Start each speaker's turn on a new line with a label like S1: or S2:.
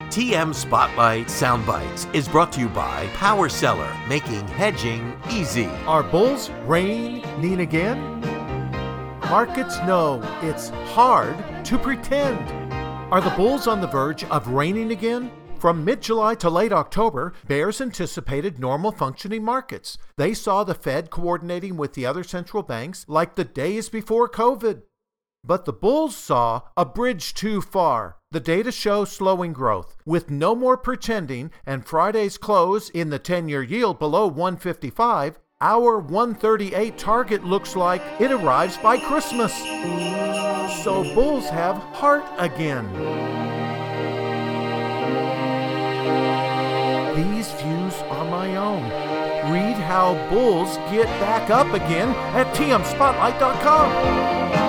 S1: TM Spotlight Soundbites is brought to you by Power Seller, making hedging easy.
S2: Are bulls raining again? Markets know it's hard to pretend. Are the bulls on the verge of raining again? From mid-July to late October, bears anticipated normal functioning markets. They saw the Fed coordinating with the other central banks like the days before COVID. But the bulls saw a bridge too far. The data show slowing growth. With no more pretending and Friday's close in the 10-year yield below 155, our 138 target looks like it arrives by Christmas. So bulls have heart again. These views are my own. Read how bulls get back up again at tmspotlight.com.